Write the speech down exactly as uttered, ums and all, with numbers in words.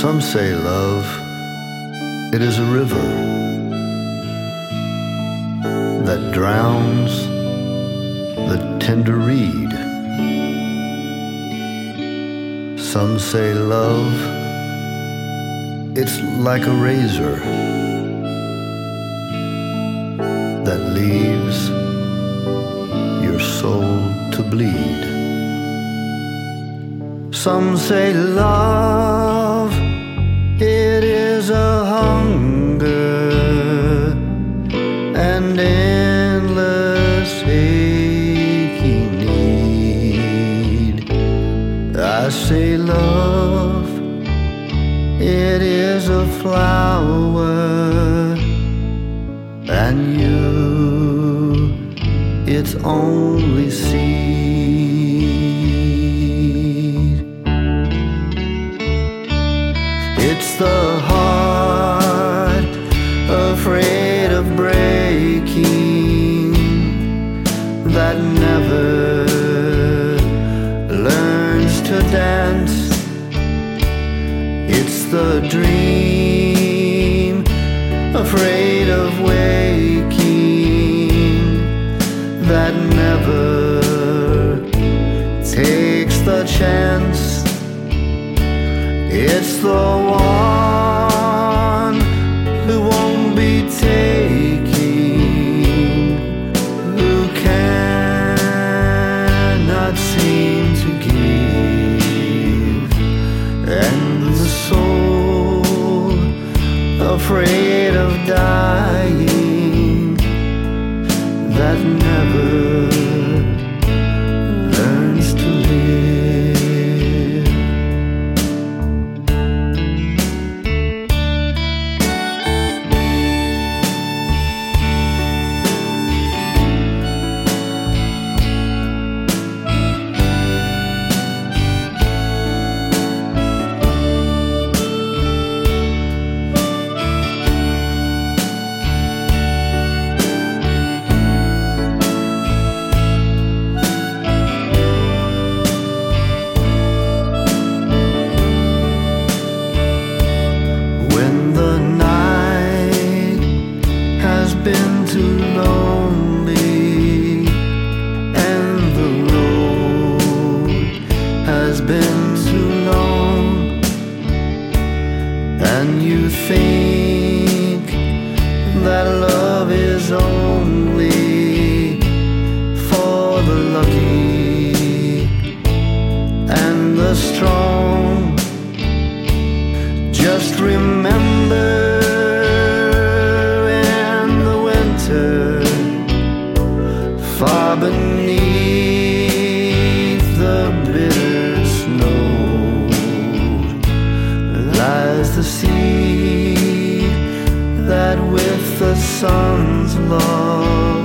Some say love, it is a river that drowns the tender reed. Some say love, it's like a razor that leaves your soul to bleed. Some say love, it is a hunger and endless aching need. I say love, it is a flower, and you, its only seed. It's the heart afraid of breaking that never learns to dance. It's the dream afraid of waking that never takes the chance. It's the one who won't be taking, who cannot seem to give, and the soul afraid of dying that never learns to live. Been too lonely and the road has been too long, and you think that love is only for the lucky and the strong. Just remember, far beneath the bitter snow lies the sea that with the sun's love